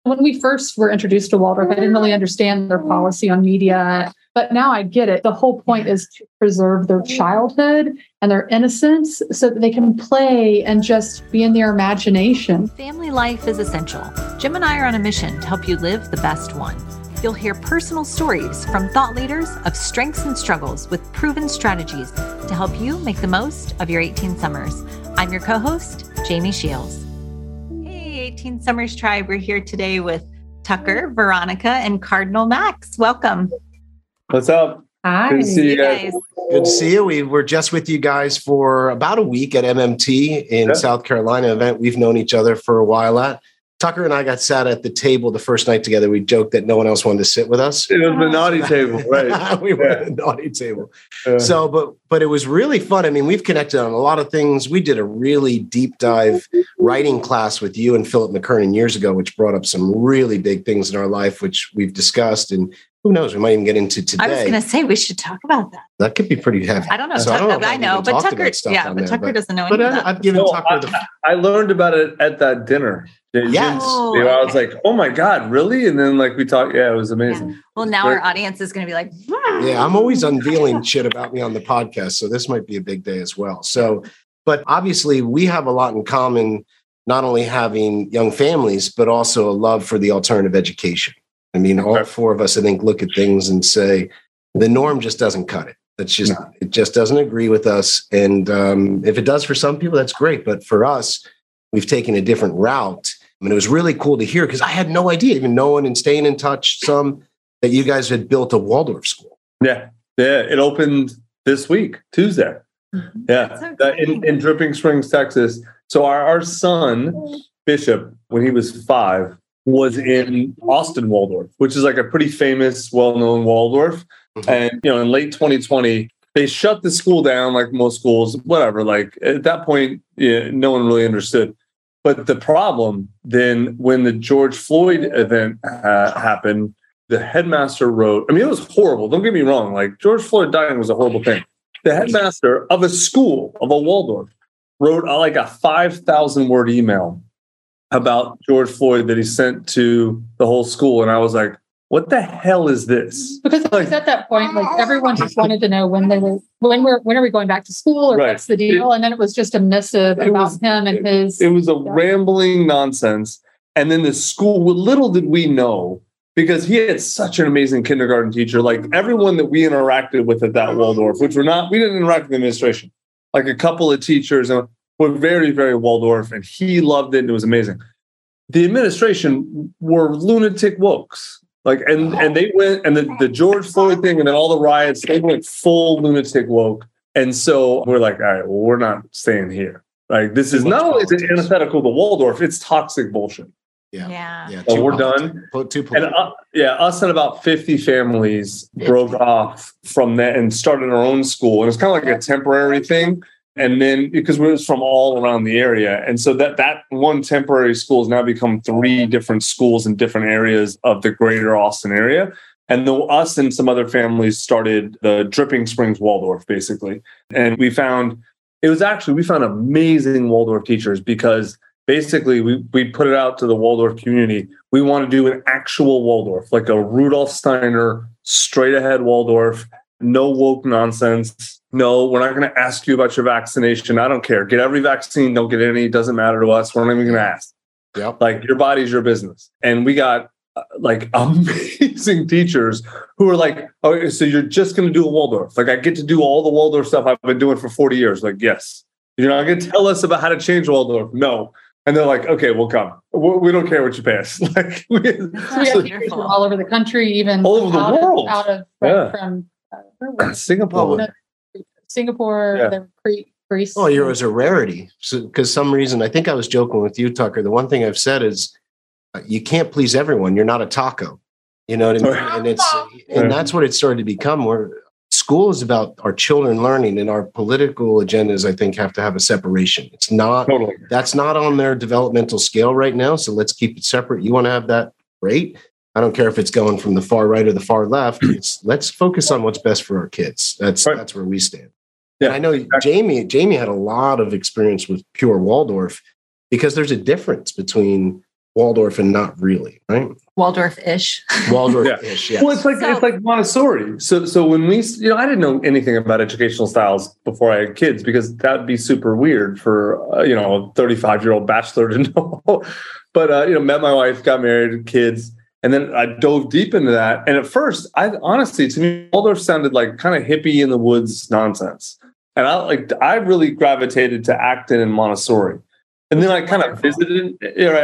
When we first were introduced to Waldorf, I didn't really understand their policy on media, but now I get it. The whole point is to preserve their childhood and their innocence so that they can play and just be in their imagination. Family life is essential. Jim and I are on a mission to help you live the best one. You'll hear personal stories from thought leaders of strengths and struggles with proven strategies to help you make the most of your 18 summers. I'm your co-host, Jamie Shields. 18 Summers Tribe. We're here today with Tucker, Veronica, and Cardinal Max. Welcome. What's up? Hi. Good to see you guys. Good to see you. We were just with you guys for about a week at MMT in South Carolina event. We've known each other for a while at. Tucker and I got sat at the table the first night together. We joked that no one else wanted to sit with us. It was the naughty table, right? We were at the naughty table. But it was really fun. I mean, we've connected on a lot of things. We did a really deep dive writing class with you and Philip McKernan years ago, which brought up some really big things in our life, which we've discussed. And who knows, we might even get into today. I was going to say we should talk about that. That could be pretty heavy. I don't know. So I know, but Tucker, Tucker doesn't know anything about I've given Tucker I learned about it at that dinner. Yes. I was like, oh my God, really? And then we talked. Yeah, it was amazing. Yeah. Well, now our audience is going to be like, yeah, I'm always unveiling shit about me on the podcast. So this might be a big day as well. But obviously we have a lot in common, not only having young families, but also a love for the alternative education. I mean, all four of us, I think, look at things and say, the norm just doesn't cut it. It just doesn't agree with us. And if it does for some people, that's great. But for us, we've taken a different route. I mean, it was really cool to hear because I had no idea, even knowing and staying in touch some, that you guys had built a Waldorf school. Yeah. It opened this week, Tuesday. Mm-hmm. Yeah. In Dripping Springs, Texas. So our son, Bishop, when he was 5, was in Austin Waldorf, which is like a pretty famous, well-known Waldorf. Mm-hmm. And, in late 2020, they shut the school down like most schools, whatever. Like at that point, no one really understood. But the problem then, when the George Floyd event happened, the headmaster wrote, I mean, it was horrible. Don't get me wrong. Like George Floyd dying was a horrible thing. The headmaster of a school, of a Waldorf, wrote like a 5,000-word email about George Floyd that he sent to the whole school. And I was like, what the hell is this? Because at that point, like everyone just wanted to know when are we going back to school or what's the deal? And then it was just a missive about him and his. It was a rambling nonsense. And then the school, little did we know, because he had such an amazing kindergarten teacher, like everyone that we interacted with at that Waldorf, we didn't interact with the administration, like a couple of teachers were very, very Waldorf, and he loved it. And it was amazing. The administration were lunatic wokes. And they went, and the George Floyd thing, and then all the riots, they went full lunatic woke. And so we're like, all right, well, we're not staying here. Like, this is not only antithetical to Waldorf, it's toxic bullshit. Yeah. So we're done. And us and about 50 families broke off from that and started our own school. And it's kind of like a temporary thing. And then because we was from all around the area. And so that one temporary school has now become 3 different schools in different areas of the greater Austin area. And us and some other families started the Dripping Springs Waldorf, basically. And we found amazing Waldorf teachers because basically we put it out to the Waldorf community. We want to do an actual Waldorf, like a Rudolf Steiner, straight ahead Waldorf, no woke nonsense. No, we're not going to ask you about your vaccination. I don't care. Get every vaccine. Don't get any. It doesn't matter to us. We're not even going to ask. Yep. Like, your body's your business. And we got like amazing teachers who are like, oh, so you're just going to do a Waldorf. Like, I get to do all the Waldorf stuff I've been doing for 40 years. Like, yes. You're not going to tell us about how to change Waldorf. No. And they're like, okay, we'll come. We don't care what you pay us. Like, we have teachers from all over the country, even all over the world. From Singapore, Greece. Oh, it was a rarity. So, because some reason, I think I was joking with you, Tucker. The one thing I've said is, you can't please everyone. You're not a taco. You know what I mean? And that's what it started to become. Where school is about our children learning, and our political agendas, I think, have to have a separation. It's not. Totally. That's not on their developmental scale right now. So let's keep it separate. You want to have that? Great. I don't care if it's going from the far right or the far left. Let's focus on what's best for our kids. That's where we stand. Yeah, and I know exactly. Jamie had a lot of experience with pure Waldorf because there's a difference between Waldorf and not really, right? Waldorf-ish. Waldorf-ish, yes. Well, it's like Montessori. So when we, I didn't know anything about educational styles before I had kids, because that'd be super weird for a 35-year-old bachelor to know. But met my wife, got married, kids, and then I dove deep into that. And at first, to me, Waldorf sounded like kind of hippie in the woods nonsense. And I really gravitated to Acton and Montessori. And then I kind of visited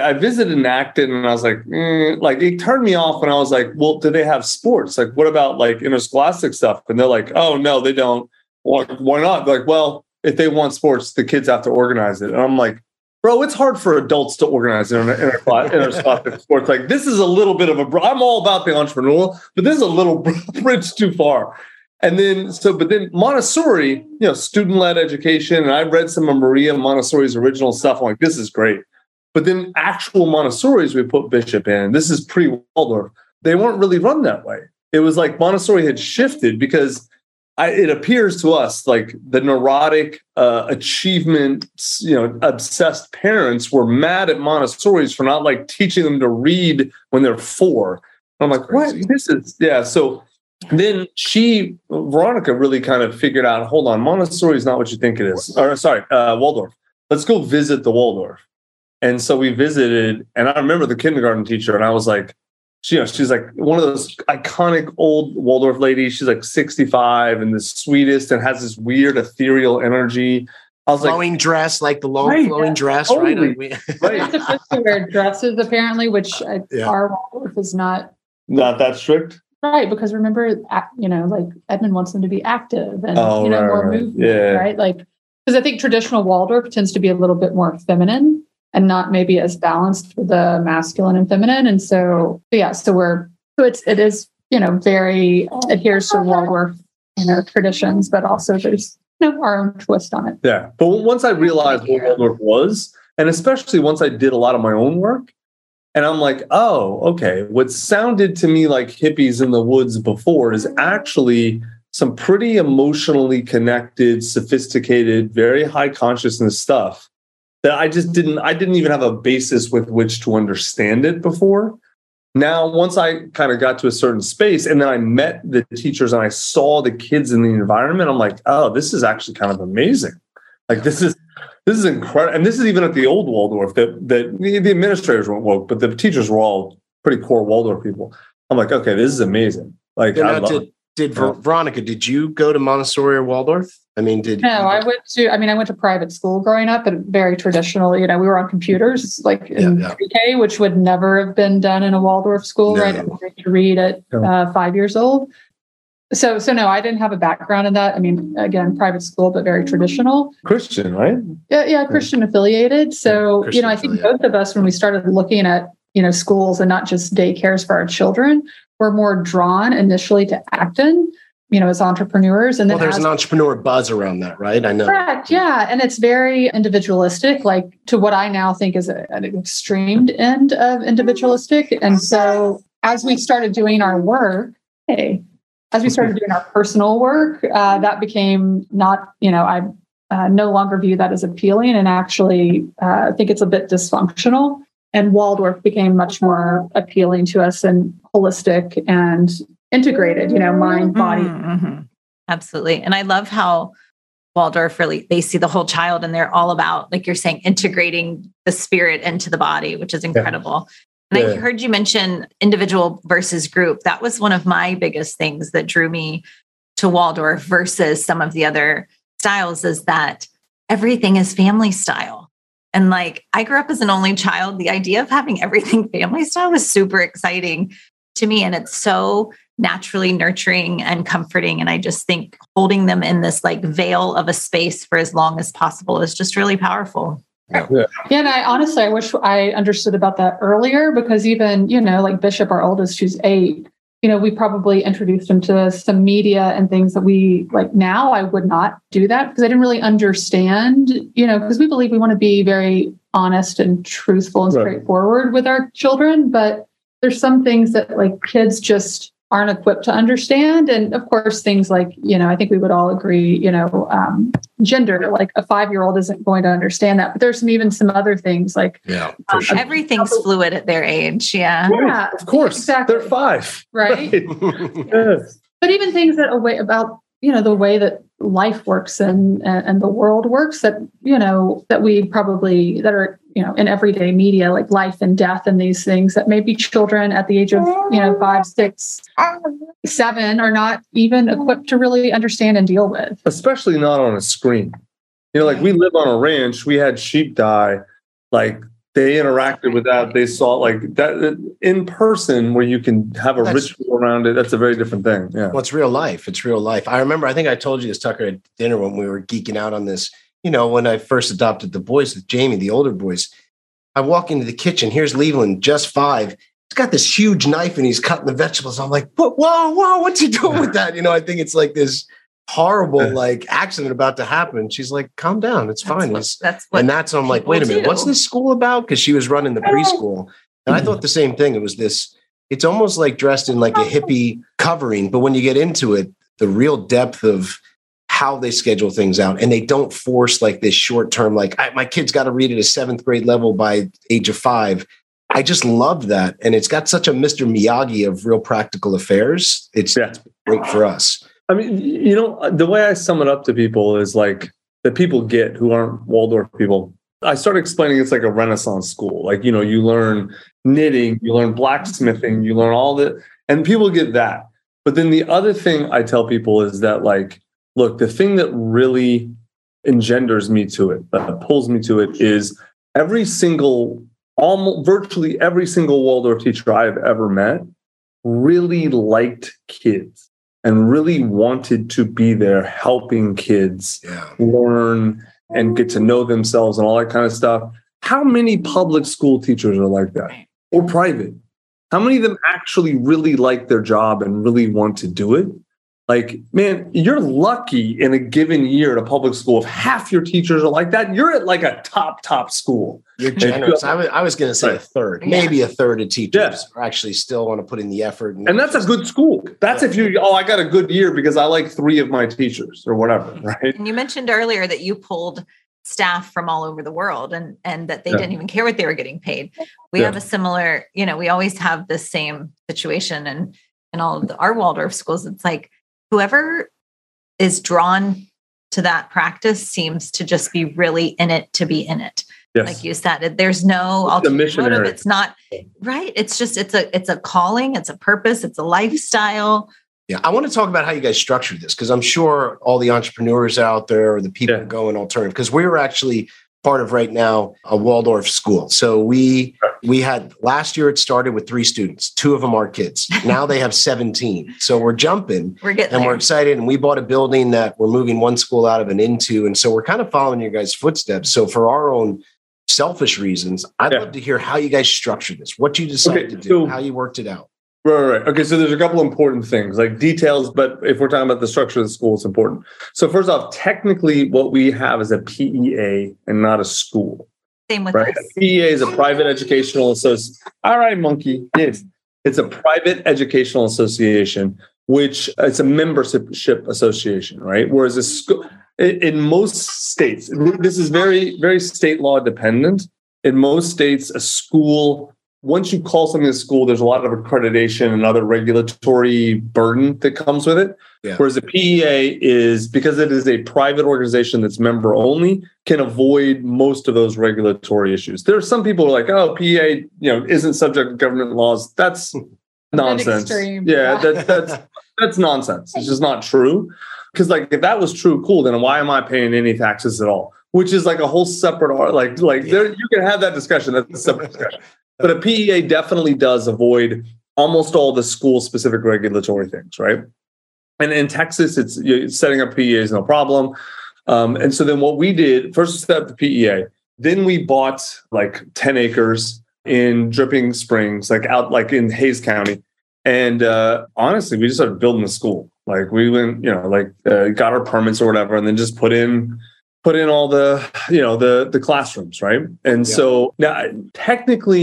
in Acton, and I was like, it turned me off when I was like, well, do they have sports? Like, what about like interscholastic stuff? And they're like, oh, no, they don't. Why not? They're like, well, if they want sports, the kids have to organize it. And I'm like, bro, it's hard for adults to organize interscholastic sports. Like, this is a little bit of I'm all about the entrepreneurial, but this is a little bridge too far. And then, but then Montessori, student-led education, and I read some of Maria Montessori's original stuff. I'm like, this is great. But then actual Montessori's we put Bishop in. This is pre-Waldorf. They weren't really run that way. It was like Montessori had shifted because it appears to us like the neurotic, achievement, obsessed parents were mad at Montessori's for not like teaching them to read when they're 4. I'm like, what? This is, yeah. So then Veronica really kind of figured out, hold on, Montessori is not what you think it is. Or sorry, Waldorf. Let's go visit the Waldorf. And so we visited, and I remember the kindergarten teacher, and I was like, she's like one of those iconic old Waldorf ladies. She's like 65 and the sweetest and has this weird ethereal energy. I was flowing dress, like the long flowing dress, totally. Right? Right. It's supposed to wear dresses, apparently, which our Waldorf is not that strict. Right, because remember, like Edmund wants them to be active and more movement, right? Like, because I think traditional Waldorf tends to be a little bit more feminine and not maybe as balanced with the masculine and feminine, and so it is very adheres to Waldorf traditions, but also there's our own twist on it. Yeah, but once I realized what Waldorf was, and especially once I did a lot of my own work. And I'm like, oh, okay. What sounded to me like hippies in the woods before is actually some pretty emotionally connected, sophisticated, very high consciousness stuff that I didn't even have a basis with which to understand it before. Now, once I kind of got to a certain space and then I met the teachers and I saw the kids in the environment, I'm like, oh, this is actually kind of amazing. Like, this is incredible. And this is even at the old Waldorf that the administrators weren't woke, but the teachers were all pretty core Waldorf people. I'm like, okay, this is amazing. Like, Veronica, did you go to Montessori or Waldorf? I mean, I went to private school growing up, and very traditional, we were on computers like in pre-K, which would never have been done in a Waldorf school, right? I learned to read at 5 years old. So no, I didn't have a background in that. I mean, again, private school, but very traditional. Christian, right? Yeah, Christian affiliated. So, I think both of us, when we started looking at, schools and not just daycares for our children, were more drawn initially to Acton, as entrepreneurs. And then there's an entrepreneur buzz around that, right? I know. Correct. Yeah. And it's very individualistic, like to what I now think is an extreme end of individualistic. And so as we started doing our work, as we started doing our personal work, that became not, I no longer view that as appealing, and actually think it's a bit dysfunctional. And Waldorf became much more appealing to us and holistic and integrated, mind, body. Mm-hmm. Absolutely. And I love how Waldorf really, they see the whole child, and they're all about, like you're saying, integrating the spirit into the body, which is incredible. And I heard you mention individual versus group. That was one of my biggest things that drew me to Waldorf versus some of the other styles, is that everything is family style. And like, I grew up as an only child. The idea of having everything family style was super exciting to me. And it's so naturally nurturing and comforting. And I just think holding them in this like veil of a space for as long as possible is just really powerful. Yeah. And I wish I understood about that earlier, because even, like Bishop, our oldest, who's 8, we probably introduced him to some media and things that we like. Now I would not do that because I didn't really understand, because we believe we want to be very honest and truthful and straightforward with our children. But there's some things that like kids just aren't equipped to understand. And of course, things like, I think we would all agree, gender, like a 5-year-old isn't going to understand that. But there's even some other things like for sure. Everything's fluid at their age. Yeah. Yeah, of course. Exactly. They're 5. Right. Yes. But even things that about, the way that life works and the world works that, that we probably, that are, in everyday media, like life and death and these things that maybe children at the age of, 5, 6, 7 are not even equipped to really understand and deal with. Especially not on a screen. Like we live on a ranch, we had sheep die, like they interacted with that. They saw like that in person where you can have a ritual around it. That's a very different thing. Yeah. Well, it's real life. It's real life. I remember, I think I told you this, Tucker, at dinner when we were geeking out on this. When I first adopted the boys with Jamie, the older boys, I walk into the kitchen. Here's Leland, just 5. He's got this huge knife and he's cutting the vegetables. I'm like, whoa, what's he doing with that? I think it's like this horrible like accident about to happen. She's like, calm down, it's fine. I'm like, wait a minute, what's this school about? Because she was running the preschool, and I thought the same thing. It was this. It's almost like dressed in like a hippie covering, but when you get into it, the real depth of how they schedule things out, and they don't force like this short term. Like my kid's got to read at a 7th grade level by age of 5. I just love that, and it's got such a Mr. Miyagi of real practical affairs. It's great for us. I mean, the way I sum it up to people is like that people get who aren't Waldorf people. I started explaining it's like a Renaissance school. Like, you learn knitting, you learn blacksmithing, you learn all that, and people get that. But then the other thing I tell people is that, like, look, the thing that really engenders me to it, pulls me to it, is virtually every single Waldorf teacher I've ever met really liked kids and really wanted to be there helping kids learn and get to know themselves and all that kind of stuff. How many public school teachers are like that, or private? How many of them actually really like their job and really want to do it? Like, man, you're lucky in a given year at a public school if half your teachers are like that. You're at like a top school. You're generous. I was going to say a third, maybe a third of teachers are actually still want to put in the effort. And that's a good school. That's if I got a good year because I like 3 of my teachers or whatever, right? And you mentioned earlier that you pulled staff from all over the world and that they didn't even care what they were getting paid. We have a similar, we always have the same situation in all of our Waldorf schools. It's like, whoever is drawn to that practice seems to just be really in it to be in it. Yes. Like you said, there's no ulterior motive. It's not right. It's just, it's a calling, it's a purpose, it's a lifestyle. Yeah. I want to talk about how you guys structured this, because I'm sure all the entrepreneurs out there or the people going alternative, because we were actually part of right now a Waldorf school. So we had last year, it started with 3 students, 2 of them are kids. Now they have 17. So we're jumping we're excited. And we bought a building that we're moving one school out of and into. And so we're kind of following your guys' footsteps. So for our own selfish reasons, I'd love to hear how you guys structured this, what you decided to do, how you worked it out. Right. Okay. So there's a couple important things like details, but if we're talking about the structure of the school, it's important. So first off, technically what we have is a PEA and not a school. Same with us. A PEA is a private educational association. All right, monkey. Yes. It's a private educational association, which it's a membership association, right? Whereas a school in most states, this is very, very state law dependent. In most states, a school, once you call something a school, there's a lot of accreditation and other regulatory burden that comes with it. Yeah. Whereas a PEA is, because it is a private organization that's member only, can avoid most of those regulatory issues. There are some people who are like, oh, PEA, isn't subject to government laws. That's nonsense. That's nonsense. It's just not true. Because like if that was true, cool, then why am I paying any taxes at all? Which is like a whole separate there, you can have that discussion. That's a separate discussion. But a PEA definitely does avoid almost all the school-specific regulatory things, right? And in Texas, it's setting up PEA is no problem. And so then what we did, first step the PEA, then we bought like 10 acres in Dripping Springs, like out like in Hays County. And honestly, we just started building the school. Like we went, got our permits or whatever, and then just put in all the, the classrooms, right? And so now technically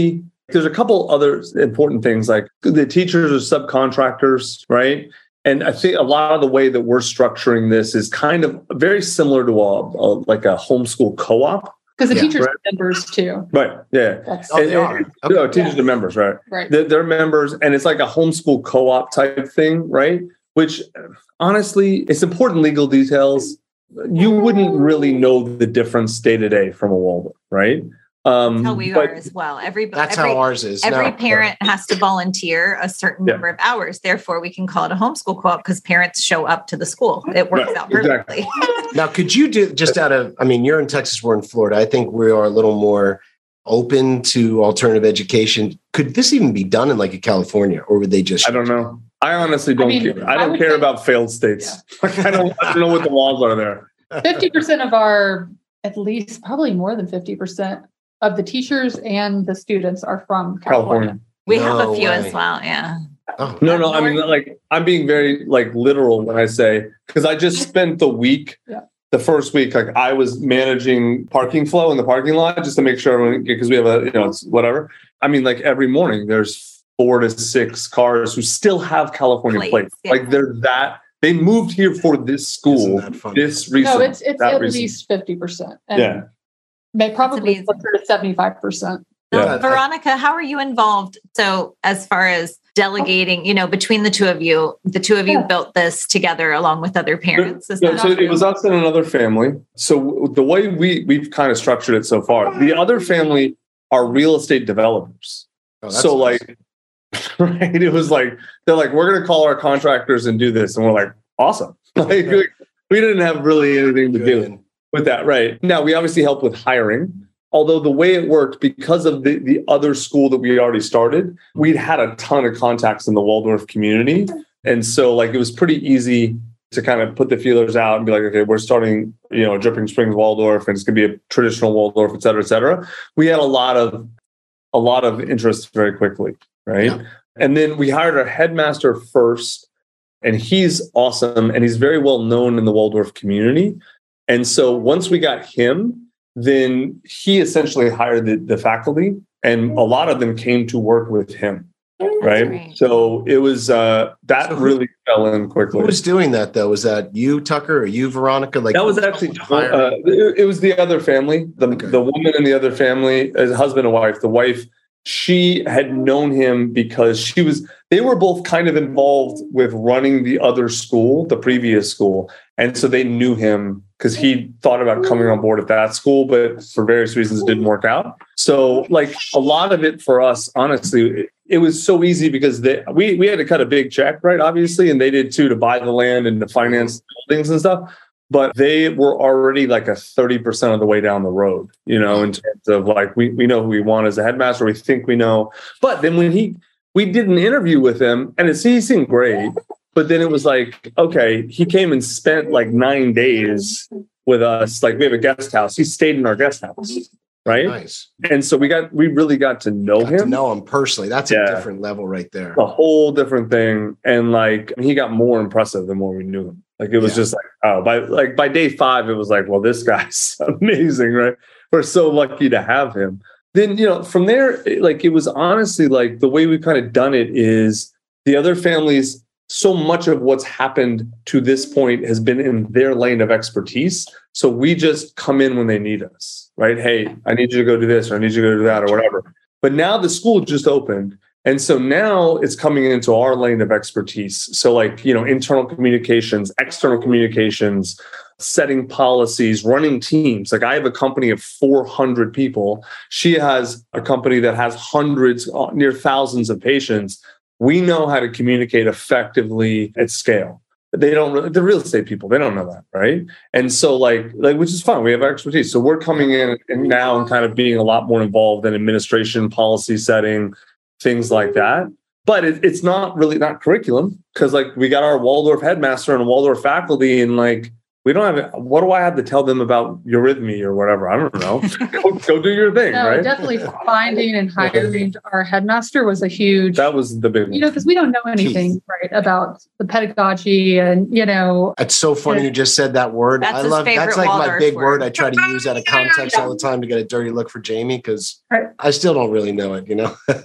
There's a couple other important things, like the teachers are subcontractors, right? And I think a lot of the way that we're structuring this is kind of very similar to like a homeschool co-op. Because the teachers are members too. Right. Yeah. Teachers are members, right? Right. They're members, and it's like a homeschool co-op type thing, right? Which honestly, it's important legal details. You wouldn't really know the difference day to day from a Waldorf, right? That's how we are as well. That's how ours is. Every parent has to volunteer a certain number of hours. Therefore, we can call it a homeschool co-op because parents show up to the school. It works out perfectly. Exactly. Now, could you do just you're in Texas, we're in Florida. I think we are a little more open to alternative education. Could this even be done in like a California, or would they just? I don't know. I honestly don't care. I don't care about failed states. I don't know what the laws are there. 50% of our, at least probably more than 50% of the teachers and the students are from California. We have a few as well. Yeah. Oh. No. I mean, like, I'm being very literal when I say, because I just spent the week, the first week, like I was managing parking flow in the parking lot just to make sure everyone, because we have it's whatever. I mean, like every morning there's 4 to 6 cars who still have California plates. Yeah. Like they moved here for this school, this reason. No, it's at least 50%. And probably closer to 75%. Now, Veronica, how are you involved? So as far as delegating, between the two of you built this together along with other parents. So it was us and another family. So the way we've kind of structured it so far, the other family are real estate developers. So awesome. Right. It was like, they're like, we're going to call our contractors and do this. And we're like, awesome. We didn't have really anything to do with that. Right. Now, we obviously help with hiring. Although the way it worked, because of the other school that we already started, we'd had a ton of contacts in the Waldorf community. And so it was pretty easy to kind of put the feelers out and be like, okay, we're starting, Dripping Springs Waldorf, and it's going to be a traditional Waldorf, et cetera, et cetera. We had a lot of interest very quickly. Right. Yeah. And then we hired our headmaster first, and he's awesome. And he's very well known in the Waldorf community. And so once we got him, then he essentially hired the faculty, and a lot of them came to work with him. Right. So it was really fell in quickly. Who was doing that though? Was that you, Tucker, or you, Veronica? That was actually it was the other family, the woman in the other family, as husband and wife. The wife, she had known him because they were both kind of involved with running the other school, the previous school. And so they knew him because he thought about coming on board at that school, but for various reasons it didn't work out. So a lot of it for us, honestly, it was so easy because we had to cut a big check, right? Obviously. And they did too, to buy the land and to finance buildings and stuff. But they were already like a 30% of the way down the road, in terms of we know who we want as a headmaster. We think we know. But then when we did an interview with him, and he seemed great. But then it was like, okay, he came and spent 9 days with us. We have a guest house. He stayed in our guest house. Right. Nice. And so we really got to know him. To know him personally. That's a different level right there. A whole different thing. And he got more impressive the more we knew him. It was just by day 5, it was well, this guy's amazing, right? We're so lucky to have him. Then, from there, it was honestly the way we've kind of done it is the other families, so much of what's happened to this point has been in their lane of expertise. So we just come in when they need us, right? Hey, I need you to go do this, or I need you to go do that, or whatever. But now the school just opened. And so now it's coming into our lane of expertise. So internal communications, external communications, setting policies, running teams. I have a company of 400 people. She has a company that has hundreds, near thousands of patients. We know how to communicate effectively at scale. They don't. The real estate people, they don't know that, right? And so, which is fun. We have expertise, so we're coming in now and kind of being a lot more involved in administration, policy setting, things like that. But it's not curriculum, because we got our Waldorf headmaster and Waldorf faculty, and We don't have, what do I have to tell them about eurythmy or whatever? I don't know. Go do your thing, right? Definitely finding and hiring our headmaster was a huge... That was the big one. Because we don't know anything, right, about the pedagogy and, It's so funny you just said that word. That's that's like Waldorf my big word. I try to use out of context all the time to get a dirty look for Jamie because I still don't really know it,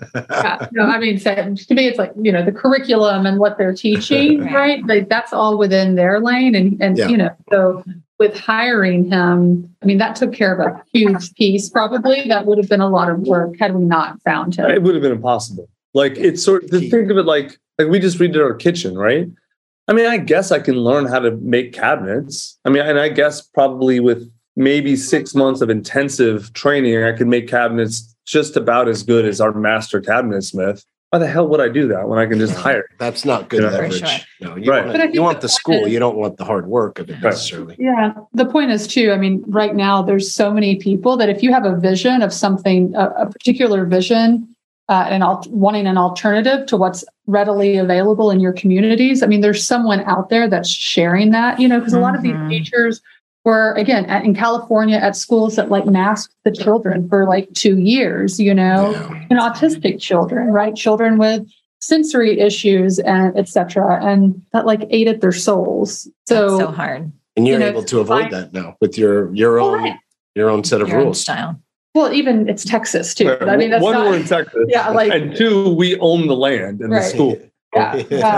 to me, it's like, the curriculum and what they're teaching, right? Like, that's all within their lane. And so with hiring him, that took care of a huge piece. Probably that would have been a lot of work had we not found him. It would have been impossible. Like, it's sort of, think of it like we just redid our kitchen, right? I guess I can learn how to make cabinets. And I guess probably with maybe 6 months of intensive training, I could make cabinets just about as good as our master cabinetsmith. Why the hell would I do that when I can just hire? That's not good leverage. Sure. No, you want the school. You don't want the hard work of it necessarily. Yeah. The point is too, right now there's so many people that if you have a vision of something, a particular vision, and wanting an alternative to what's readily available in your communities, there's someone out there that's sharing that, because a lot of these teachers were, again, in California at schools that masked the children for 2 years, and autistic children, right? Children with sensory issues and et cetera. And that ate their souls. So that's so hard. And you're able to avoid that now with your own set of rules. Style. Well, even it's Texas too. That's one, we're in Texas. Yeah, and two, we own the land in the school. Yeah.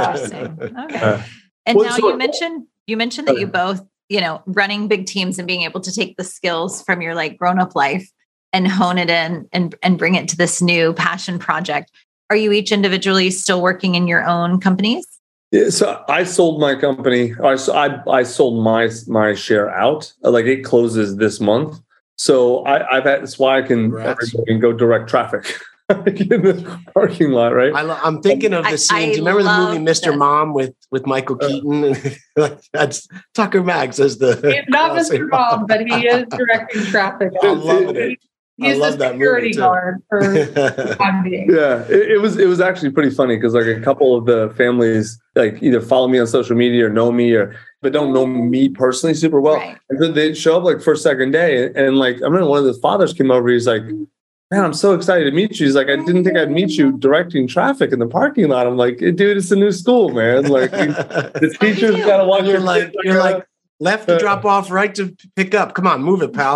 Okay. And now you mentioned that you both, running big teams and being able to take the skills from your grown-up life and hone it in and bring it to this new passion project. Are you each individually still working in your own companies? Yeah, so I sold my company. I sold my share out. It closes this month. So I've had, that's why I can go direct traffic in the parking lot, right? I'm thinking of the scene. Do you remember the movie Mr. Mom with Michael Keaton? That's Tucker Maggs as the... He's not Mr. Mom, but he is directing traffic. I love it. He's the security guard for time being. Yeah, it was actually pretty funny because a couple of the families either follow me on social media or know me but don't know me personally super well. Right. And then they show up first, second day. And I remember one of the fathers came over. He's like, man, I'm so excited to meet you. He's like, I didn't think I'd meet you directing traffic in the parking lot. I'm like, dude, it's a new school, man. The teachers got to watch. You're like, left to drop off, right to pick up. Come on, move it, pal.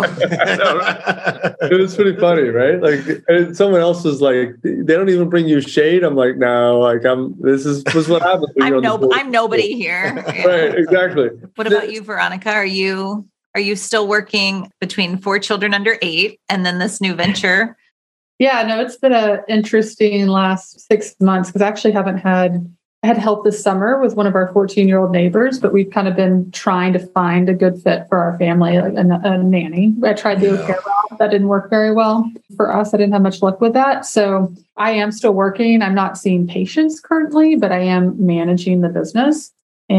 It was pretty funny, right? And someone else was like, they don't even bring you shade. I'm like, no, this was what happens. I'm nobody here. Right, exactly. What about you, Veronica? Are you still working between 4 children under 8 and then this new venture? Yeah, no, it's been an interesting last 6 months because I actually I had help this summer with one of our 14-year-old neighbors, but we've kind of been trying to find a good fit for our family, a nanny. I tried the au pair route. That didn't work very well for us. I didn't have much luck with that. So I am still working. I'm not seeing patients currently, but I am managing the business.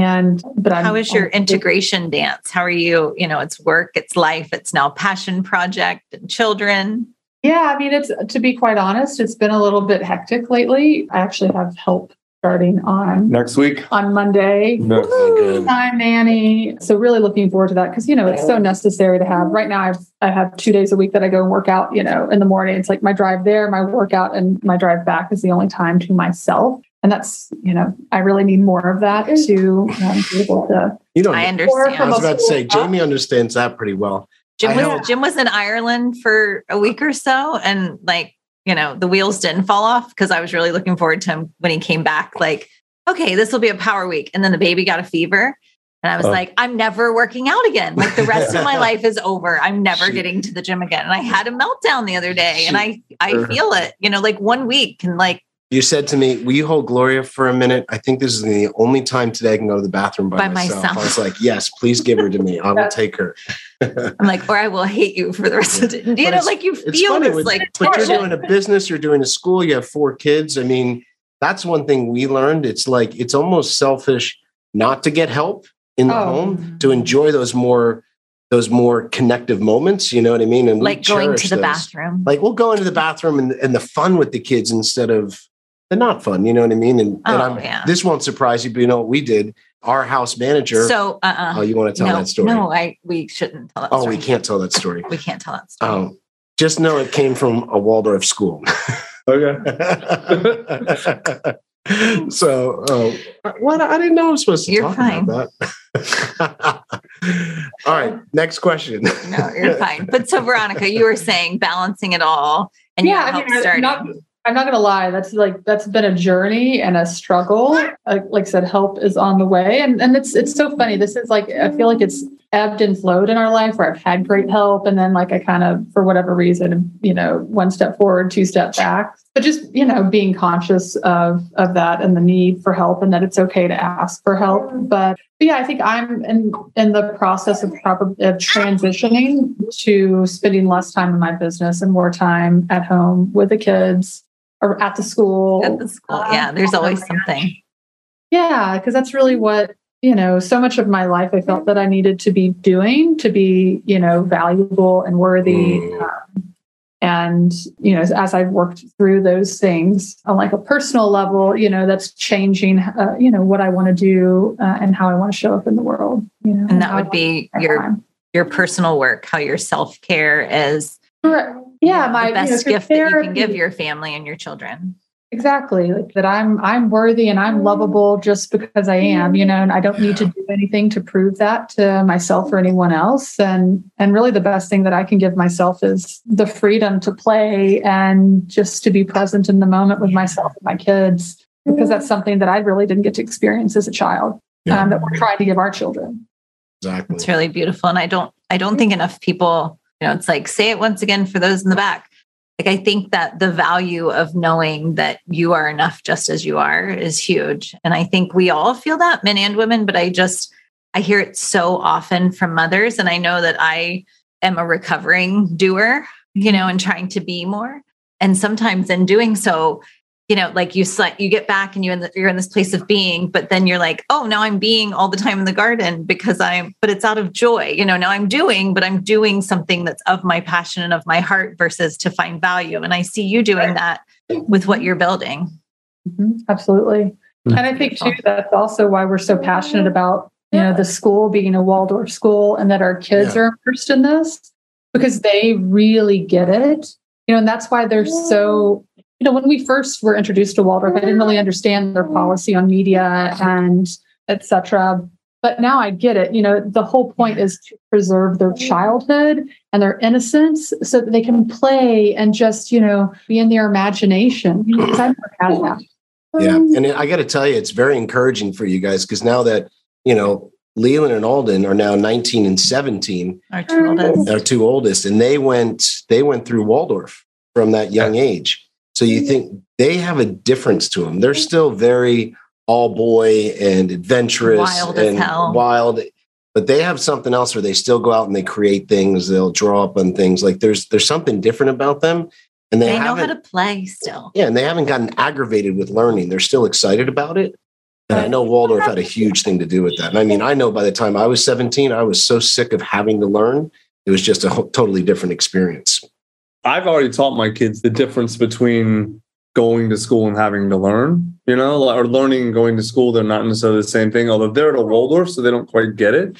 How is your integration dance? How are you? It's work, it's life, it's now passion project and children. Yeah, it's, to be quite honest, it's been a little bit hectic lately. I actually have help starting on next week on Monday. Time nanny. So really looking forward to that because it's so necessary to have. Right now I have 2 days a week that I go and work out, in the morning. It's my drive there, my workout, and my drive back is the only time to myself. And that's, I really need more of that to be able to. I understand. I was about to say, Jamie understands that pretty well. Jim was in Ireland for a week or so, and the wheels didn't fall off because I was really looking forward to him when he came back. Okay, this will be a power week. And then the baby got a fever. And I was like, I'm never working out again. The rest of my life is over. I'm never getting to the gym again. And I had a meltdown the other day and I feel it, 1 week and You said to me, will you hold Gloria for a minute? I think this is the only time today I can go to the bathroom by myself. I was like, yes, please give her to me. I will take her. I'm or I will hate you for the rest of the day. You feel this but you're doing a business, you're doing a school, you have 4 kids. That's one thing we learned. It's it's almost selfish not to get help in the home, to enjoy those more connective moments, you know what I mean? And going to the bathroom. We'll go into the bathroom and the fun with the kids instead of the not fun, you know what I mean? This won't surprise you, but you know what we did? our house manager. So, oh, you want to tell that story? No, we shouldn't tell that story. Oh, we can't tell that story. We can't tell that story. Just know it came from a Waldorf school. Okay. So, what? I didn't know I was supposed to talk about that. All right, next question. No, you're fine. But so, Veronica, you were saying balancing it all, and I'm not going to lie. That's been a journey and a struggle. Like I said, help is on the way. And it's so funny. This is I feel like it's ebbed and flowed in our life where I've had great help. And then I kind of, for whatever reason, one step forward, two steps back, but just, being conscious of that and the need for help and that it's okay to ask for help. But yeah, I think I'm in the process of transitioning to spending less time in my business and more time at home with the kids. Or at the school. Yeah, there's always something. Yeah, because that's really what, so much of my life I felt that I needed to be doing to be, valuable and worthy. And, as I've worked through those things on a personal level, that's changing, what I want to do and how I want to show up in the world. And that would be your personal work, how your self-care is. Correct. Yeah, the best gift that you can give your family and your children. Exactly, that I'm worthy and I'm lovable just because I am, and I don't need to do anything to prove that to myself or anyone else. And really, the best thing that I can give myself is the freedom to play and just to be present in the moment with myself and my kids, because that's something that I really didn't get to experience as a child that we're trying to give our children. Exactly, it's really beautiful, and I don't think enough people. It's say it once again for those in the back. I think that the value of knowing that you are enough just as you are is huge. And I think we all feel that, men and women, but I hear it so often from mothers. And I know that I am a recovering doer, and trying to be more. And sometimes in doing so, you get back and you're in this place of being, but then you're oh, now I'm being all the time in the garden but it's out of joy. Now I'm doing something that's of my passion and of my heart versus to find value. And I see you doing that with what you're building. Mm-hmm. Absolutely. Mm-hmm. And I think too, that's also why we're so passionate about, the school being a Waldorf school and that our kids are immersed in this because they really get it, and that's why they're so, when we first were introduced to Waldorf, I didn't really understand their policy on media and et cetera. But now I get it. The whole point is to preserve their childhood and their innocence so that they can play and just, be in their imagination. Because I never had that. Yeah. And I got to tell you, it's very encouraging for you guys because now that, Leland and Alden are now 19 and 17. Our two oldest. And they went through Waldorf from that young age. So you think they have a difference to them. They're still very all boy and adventurous wild and as hell. Wild, but they have something else where they still go out and they create things. They'll draw up on things. There's something different about them. And they know how to play still. Yeah. And they haven't gotten aggravated with learning. They're still excited about it. And I know Waldorf had a huge thing to do with that. And I know by the time I was 17, I was so sick of having to learn. It was just a totally different experience. I've already taught my kids the difference between going to school and having to learn, or learning and going to school. They're not necessarily the same thing, although they're at a Waldorf, so they don't quite get it.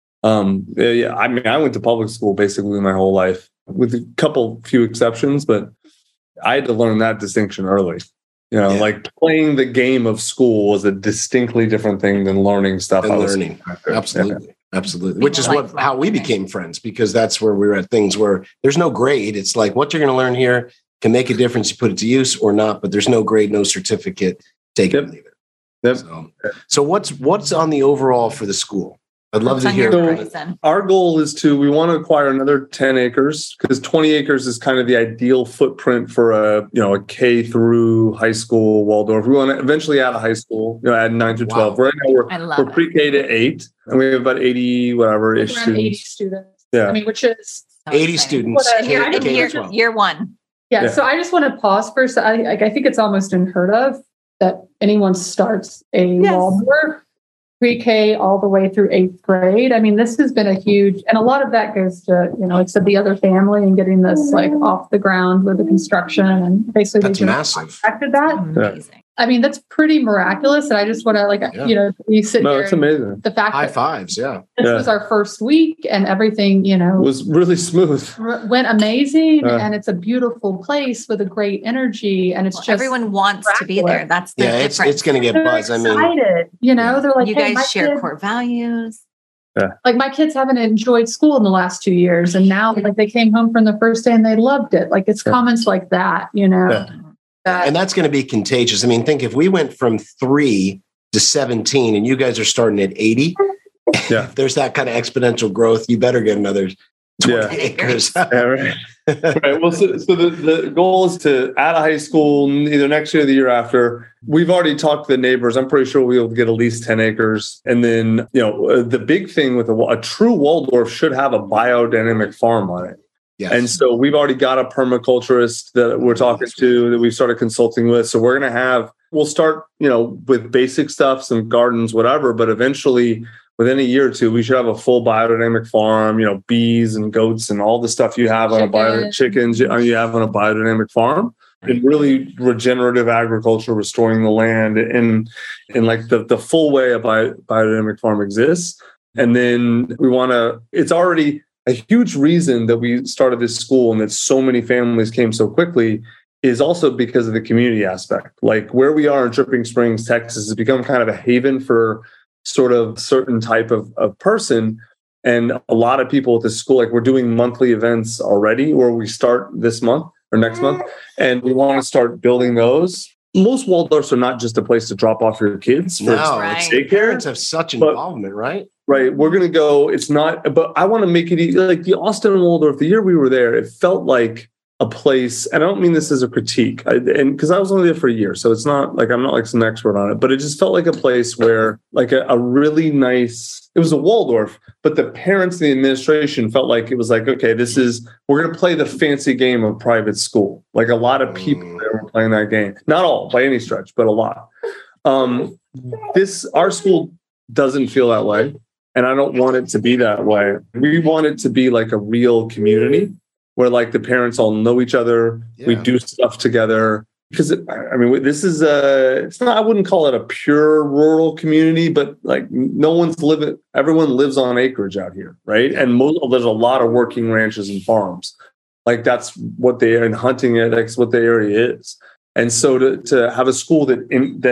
I went to public school basically my whole life with a few exceptions, but I had to learn that distinction early. Playing the game of school was a distinctly different thing than learning stuff. Absolutely. Yeah. Absolutely. Which is how we became friends, because that's where we're at things where there's no grade. It's what you're going to learn here can make a difference. You put it to use or not, but there's no grade, no certificate. Take it or leave it. Yep. So what's on the overall for the school? I'd love to hear. So our goal is we want to acquire another 10 acres because 20 acres is kind of the ideal footprint for a K through high school Waldorf. We want to eventually add a high school, add 9 to 12. Wow. Right now we're pre-K to 8 and we have about 80, whatever-ish students. 80 students. Yeah. Which is 80 students. Year one. Yeah. So I just want to pause first. I think it's almost unheard of that anyone starts a Waldorf pre-K all the way through 8th grade. This has been a huge, and a lot of that goes to, it's the other family and getting this off the ground with the construction and basically that's massive. That. Amazing. I mean, that's pretty miraculous. And I just want to you sit No, here. it's amazing. The fact high fives. Yeah. this was our first week and everything, It was really smooth. went amazing. And it's a beautiful place with a great energy. And it's just everyone wants to be there. That's the difference. It's going to get buzz. Excited, they're like, you guys share core values. Yeah. Like my kids haven't enjoyed school in the last 2 years. And now like they came home from the first day and they loved it. Like it's comments like that, And that's going to be contagious. I mean, think if we went from 3 to 17 and you guys are starting at 80, if there's that kind of exponential growth, you better get another 20 acres. Right. Right. Well, so the goal is to add a high school either next year or the year after. We've already talked to the neighbors. I'm pretty sure we'll get at least 10 acres. And then, the big thing with a true Waldorf should have a biodynamic farm on it. Yes. And so we've already got a permaculturist that we're talking to that we've started consulting with. So we'll start, with basic stuff, some gardens, whatever, but eventually within a year or two, we should have a full biodynamic farm, bees and goats and all the stuff you have on chickens you have on a biodynamic farm. And really regenerative agriculture, restoring the land in like the full way a biodynamic farm exists. And then it's already a huge reason that we started this school and that so many families came so quickly is also because of the community aspect. Like where we are in Dripping Springs, Texas, has become kind of a haven for sort of certain type of person. And a lot of people at the school, like we're doing monthly events already where we start this month or next month. And we want to start building those. Most Waldorfs are not just a place to drop off your kids for daycare. Parents have such involvement, right? Right. We're going to go. It's not, but I want to make it like the Austin Waldorf, the year we were there, it felt like a place, and I don't mean this as a critique, and because I was only there for a year, so it's not like I'm not like some expert on it, but it just felt like a place where like a really nice, it was a Waldorf, but the parents and the administration felt like it was like, okay, we're going to play the fancy game of private school. Like a lot of people there were playing that game. Not all by any stretch, but a lot. Our school doesn't feel that way. And I don't want it to be that way. We want it to be like a real community where like the parents all know each other. Yeah. We do stuff together. Because this is it's not, I wouldn't call it a pure rural community, but like everyone lives on acreage out here, right? And there's a lot of working ranches and farms. Like that's what they are, and hunting it, that's what the area is. And so to have a school that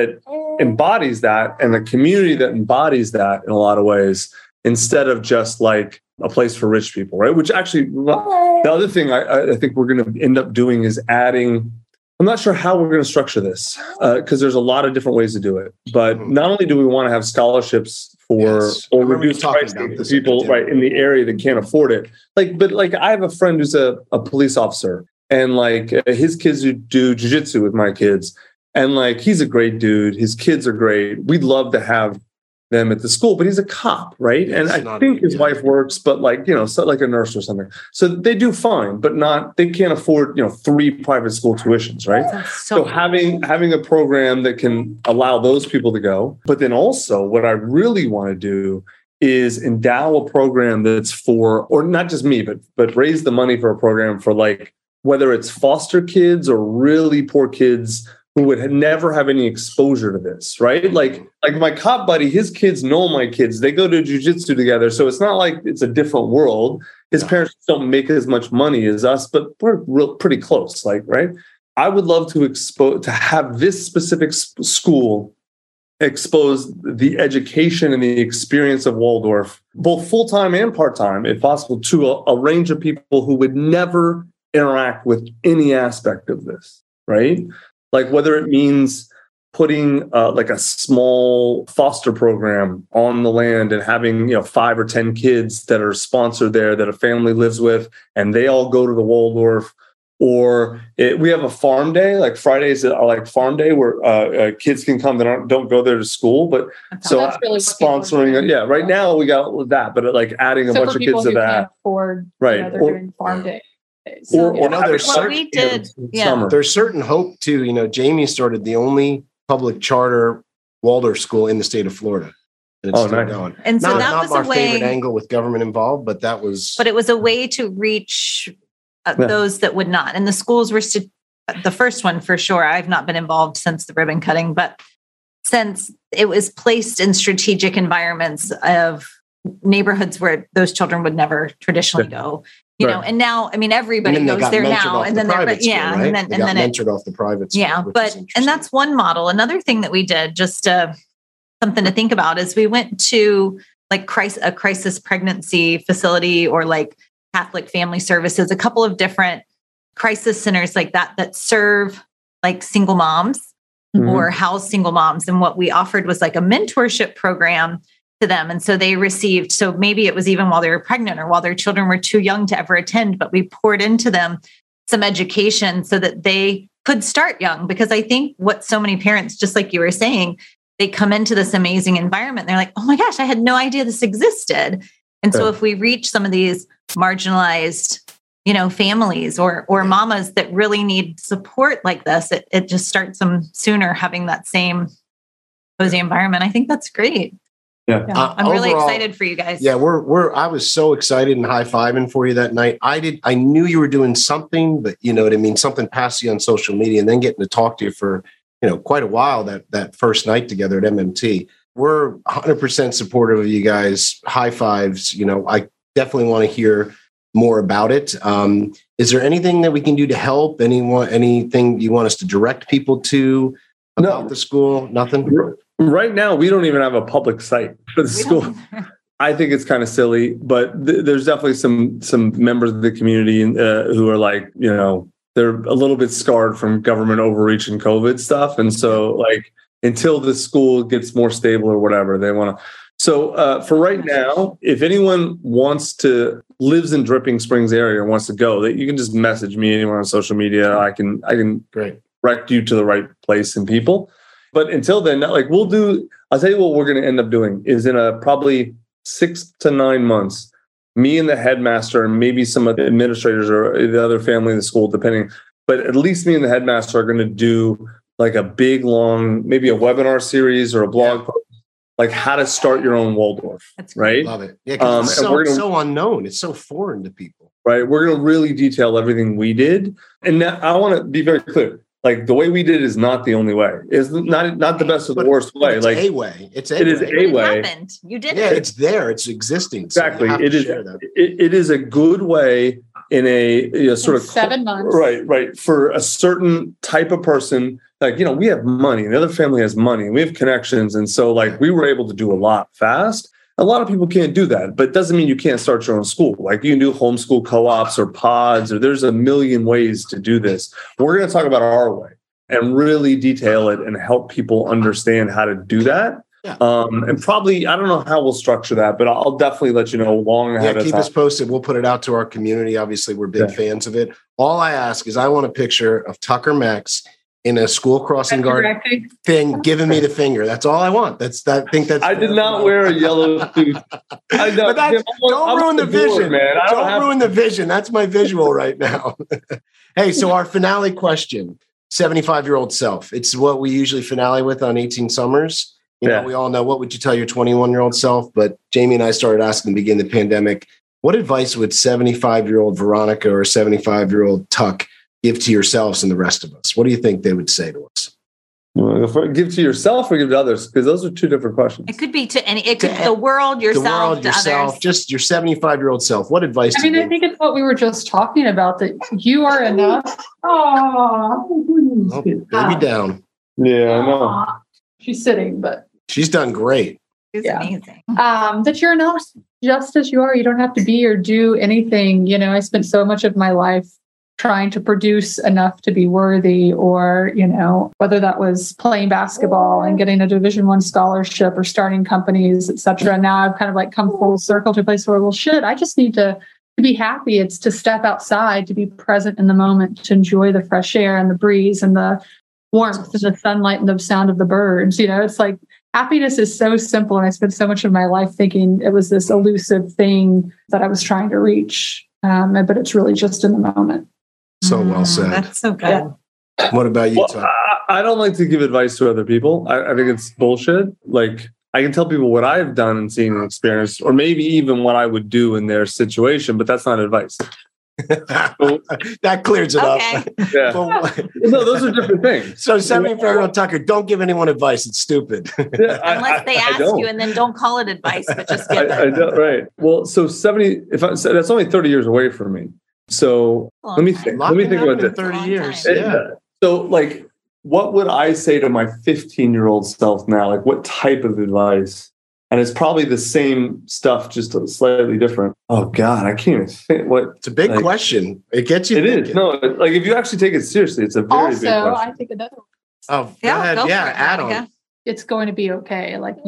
embodies that and a community that embodies that in a lot of ways, instead of just like a place for rich people, right? Which actually, the other thing I think we're going to end up doing is adding, I'm not sure how we're going to structure this because there's a lot of different ways to do it. But not only do we want to have scholarships or reduced pricing for people right in the area that can't afford it. But I have a friend who's a police officer. And like his kids do jujitsu with my kids. And like, he's a great dude. His kids are great. We'd love to have them at the school, but he's a cop, right? And I think his wife works, but like, so like a nurse or something. So they do fine, but they can't afford, 3 private school tuitions, right? So having a program that can allow those people to go. But then also what I really want to do is endow a program that's for, or not just me, but raise the money for a program for like, whether it's foster kids or really poor kids who would never have any exposure to this, right? Like my cop buddy, his kids know my kids. They go to jiu-jitsu together. So it's not like it's a different world. His parents don't make as much money as us, but we're pretty close, like, right? I would love to have this specific school expose the education and the experience of Waldorf, both full-time and part-time, if possible, to a range of people who would never interact with any aspect of this, right? Like whether it means putting like a small foster program on the land and having 5 or 10 kids that are sponsored there that a family lives with, and they all go to the Waldorf, or we have a farm day. Like Fridays are like farm day where kids can come that don't go there to school. But so really sponsoring, right now we got that, but like adding a bunch of kids to that, can't afford, right? They're doing farm day. So, there's certain hope too. Jamie started the only public charter Waldorf school in the state of Florida. And it's still going. And so that was our a way, favorite angle with government involved, but it was a way to reach those that would not. And the schools were the first one for sure. I've not been involved since the ribbon cutting, but since it was placed in strategic environments of neighborhoods where those children would never traditionally go, you know, and now, I mean, everybody goes there now, and then they're, and then mentored off the private school, and that's one model. Another thing that we did, just something to think about, is we went to like a crisis pregnancy facility, or like Catholic Family Services, a couple of different crisis centers like that serve like single moms or house single moms. And what we offered was like a mentorship program to them. And so they received, so maybe it was even while they were pregnant or while their children were too young to ever attend, but we poured into them some education so that they could start young. Because I think what so many parents, just like you were saying, they come into this amazing environment. They're like, oh my gosh, I had no idea this existed. And so if we reach some of these marginalized, you know, families or mamas that really need support like this, it just starts them sooner having that same cozy environment. I think that's great. Yeah. I'm really excited for you guys. Yeah, I was so excited and high-fiving for you that night. I knew you were doing something, but you know what I mean? Something passed you on social media, and then getting to talk to you for, you know, quite a while that first night together at MMT. We're 100% supportive of you guys. High fives. You know, I definitely want to hear more about it. Is there anything that we can do to help? Anything you want us to direct people to about the school? Nothing? Right now, we don't even have a public site for the school. I think it's kind of silly, but there's definitely some members of the community who are like, you know, they're a little bit scarred from government overreach and COVID stuff. And so like, until the school gets more stable or whatever, they want to. So for right now, if anyone lives in Dripping Springs area and wants to go, that you can just message me anywhere on social media. I can direct you to the right place and people. But until then, like I'll tell you what we're going to end up doing is in probably 6 to 9 months, me and the headmaster and maybe some of the administrators or the other family in the school, depending, but at least me and the headmaster are going to do like a big, long, maybe a webinar series or a blog post, like how to start your own Waldorf, right? Love it. Yeah, because it's so unknown. It's so foreign to people. Right. We're going to really detail everything we did. And now I want to be very clear. Like the way we did it is not the only way. It's not the best or the worst way. It's like a way. It is a way. It happened. You did it. Yeah, it's there. It's existing. Exactly. So it is a good way in a sort of 7 months. Right. For a certain type of person, like, you know, we have money, the other family has money, we have connections. And so like we were able to do a lot fast. A lot of people can't do that, but it doesn't mean you can't start your own school. Like you can do homeschool co-ops or pods, or there's a million ways to do this. We're going to talk about our way and really detail it and help people understand how to do that. Yeah. And probably, I don't know how we'll structure that, but I'll definitely let you know long ahead of time. Keep us posted. We'll put it out to our community. Obviously, we're big fans of it. All I ask is I want a picture of Tucker Max in a school crossing guard thing, giving me the finger. That's all I want. I did not wear a yellow suit. Don't ruin the vision, man. Don't ruin the vision. That's my visual right now. Hey, so our finale question, 75-year-old self. It's what we usually finale with on 18 Summers. You know, we all know, what would you tell your 21-year-old self? But Jamie and I started asking at the beginning of the pandemic, what advice would 75-year-old Veronica or 75-year-old Tuck give to yourselves and the rest of us? What do you think they would say to us? Give to yourself or give to others? Because those are two different questions. It could be to any, it could be the world, yourself, others. Just your 75-year-old self. What advice? I think it's what we were just talking about, that you are enough. Baby down. Yeah, I know. She's sitting, but she's done great. She's amazing. That you're enough just as you are. You don't have to be or do anything. You know, I spent so much of my life trying to produce enough to be worthy, or, you know, whether that was playing basketball and getting a Division I scholarship or starting companies, et cetera. And now I've kind of like come full circle to a place where, well, shit, I just need to be happy. It's to step outside, to be present in the moment, to enjoy the fresh air and the breeze and the warmth and the sunlight and the sound of the birds. You know, it's like happiness is so simple. And I spent so much of my life thinking it was this elusive thing that I was trying to reach. But it's really just in the moment. So well said. That's so good. Yeah. What about you, Tom? I don't like to give advice to other people. I think it's bullshit. Like, I can tell people what I've done and seen and experienced, or maybe even what I would do in their situation, but that's not advice. That clears it up. Yeah. No, those are different things. So 74-year-old Tucker, don't give anyone advice. It's stupid. Unless they ask you, and then don't call it advice, but just give it. I know, right. Well, so 70, that's only 30 years away from me. So let me think about this. 30 years. Yeah. So like, what would I say to my 15-year-old self now? Like, what type of advice? And it's probably the same stuff, just slightly different. Oh God, I can't even think what. It's a big question. It gets you. It thinking. Is. No, like if you actually take it seriously, it's a very big question. I think another one. Oh, yeah, add on. It's going to be okay. Like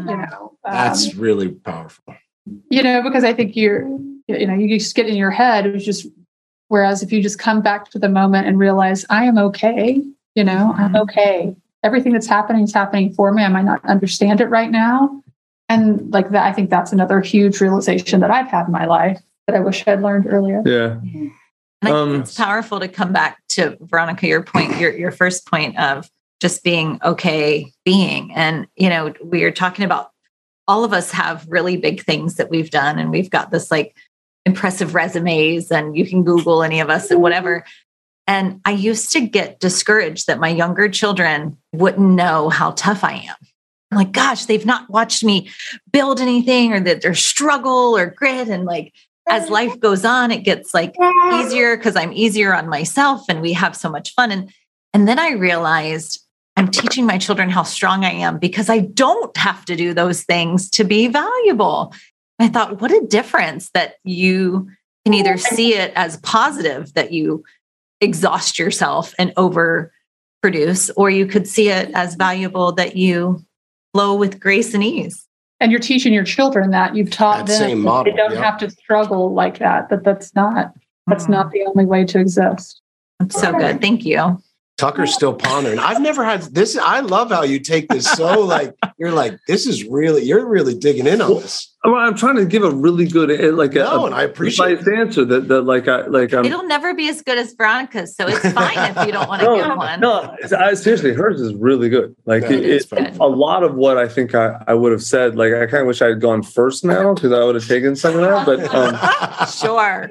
that's really powerful. Because I think you just get in your head. It was just, whereas if you just come back to the moment and realize I am okay, I'm okay. Everything that's happening is happening for me. I might not understand it right now. And like that, I think that's another huge realization that I've had in my life that I wish I'd learned earlier. Yeah. And I think it's powerful to come back to, Veronica, your point, your first point of just being okay being. And, we are talking about all of us have really big things that we've done, and we've got this like impressive resumes, and you can Google any of us and whatever. And I used to get discouraged that my younger children wouldn't know how tough I am. I'm like, gosh, they've not watched me build anything, or that there's struggle or grit. And like, as life goes on, it gets like easier because I'm easier on myself and we have so much fun. And then I realized I'm teaching my children how strong I am because I don't have to do those things to be valuable. I thought, what a difference that you can either see it as positive that you exhaust yourself and overproduce, or you could see it as valuable that you flow with grace and ease. And you're teaching your children that you've taught them same model, they don't have to struggle like that. That's not the only way to exist. That's so good. Thank you. Tucker's still pondering. I've never had this. I love how you take this so like, you're like, you're really digging in on this. I'm trying to give a really good, and I appreciate the answer that it'll never be as good as Veronica's, so it's fine if you don't want to give one. No, seriously, hers is really good. Like it's a lot of what I think I would have said. Like I kind of wish I had gone first now because I would have taken some of that. But sure.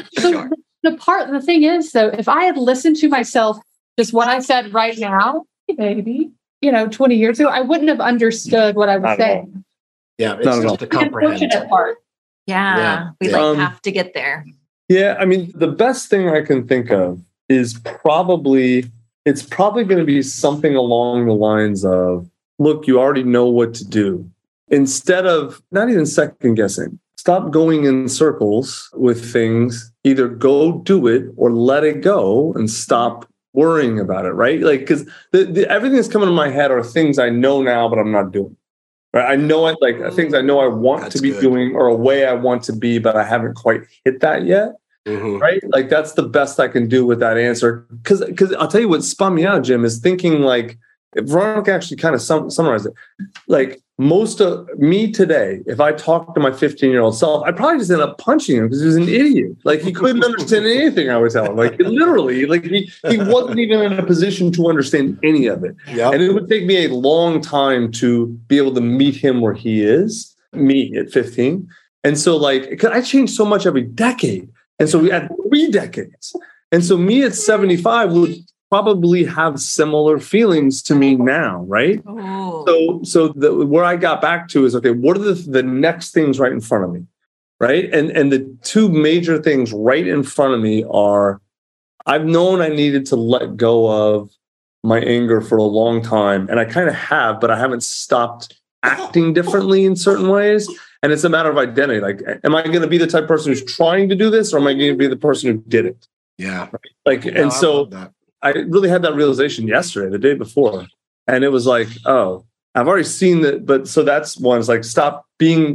The thing is, though, if I had listened to myself, just what I said right now, maybe 20 years ago, I wouldn't have understood what I was saying. Yeah, it's just the comprehension part. Yeah, we have to get there. Yeah, I mean, the best thing I can think of is probably going to be something along the lines of, look, you already know what to do. Instead of not even second guessing, stop going in circles with things. Either go do it or let it go and stop worrying about it, right? Like, because everything that's coming to my head are things I know now, but I'm not doing. Right? I know it, like things I know I want to be doing, or a way I want to be, but I haven't quite hit that yet. Mm-hmm. Right? Like that's the best I can do with that answer. Because I'll tell you what spun me out, Jim, is thinking like, if Veronica actually kind of summarized it, like most of me today, if I talked to my 15-year-old self, I'd probably just end up punching him because he was an idiot. Like he couldn't understand anything I would tell him. Like literally, like he wasn't even in a position to understand any of it. Yep. And it would take me a long time to be able to meet him where he is, me at 15. And so like, I changed so much every decade. And so we had 3 decades. And so me at 75 would probably have similar feelings to me now, right? Oh. So where I got back to is, okay, what are the next things right in front of me, right? And the 2 major things right in front of me are, I've known I needed to let go of my anger for a long time, and I kind of have, but I haven't stopped acting differently in certain ways. And it's a matter of identity. Like, am I going to be the type of person who's trying to do this, or am I going to be the person who did it? Yeah. Right? Like, and so I really had that realization yesterday, the day before. And it was like, oh, I've already seen that. But so that's one, is like, stop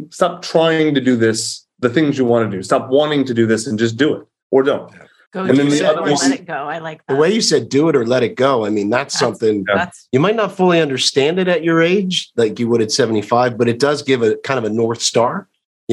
trying to do this, the things you want to do. Stop wanting to do this and just do it, or don't. Go and then the other one, let it go. I like that. The way you said do it or let it go. I mean, that's something you might not fully understand it at your age, like you would at 75, but it does give a kind of a North Star,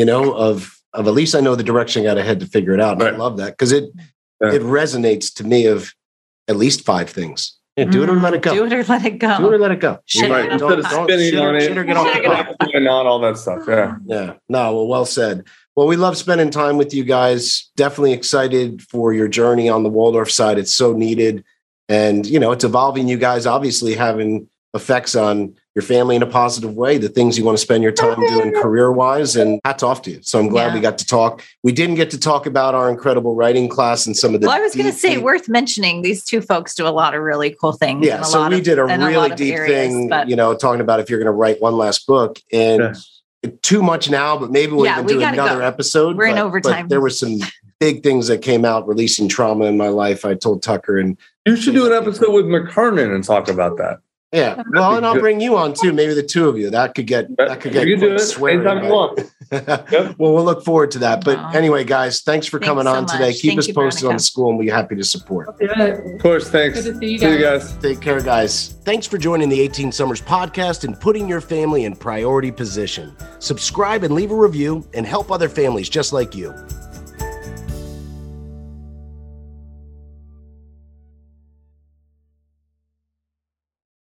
of at least I know the direction I got to head to figure it out. And I love that because it resonates to me of at least 5 things. Yeah, do it or let it go. Do it or let it go. Do it or let it go. Right. Instead of spinning on it, not all that stuff. Yeah. Yeah. No, well said. Well, we love spending time with you guys. Definitely excited for your journey on the Waldorf side. It's so needed. And, it's evolving. You guys obviously having effects on your family in a positive way, the things you want to spend your time doing career-wise, and hats off to you. So I'm glad we got to talk. We didn't get to talk about our incredible writing class and some of the... Well, I was going to say, worth mentioning, these two folks do a lot of really cool things. Yeah, so we did a really deep thing, talking about if you're going to write one last book. And too much now, but maybe we'll even do another episode. We're in overtime. But there were some big things that came out, releasing trauma in my life. I told Tucker, and you should do an episode with McKernan and talk about that. Yeah, well, and I'll bring you on too. Maybe the two of you. That could get you can do it anytime you want. Well, we'll look forward to that. But anyway, guys, thanks for coming on today. Keep us posted on the school, and we'll be happy to support. Of course, thanks. Good to see you guys. Take care, guys. Thanks for joining the 18 Summers podcast and putting your family in priority position. Subscribe and leave a review and help other families just like you.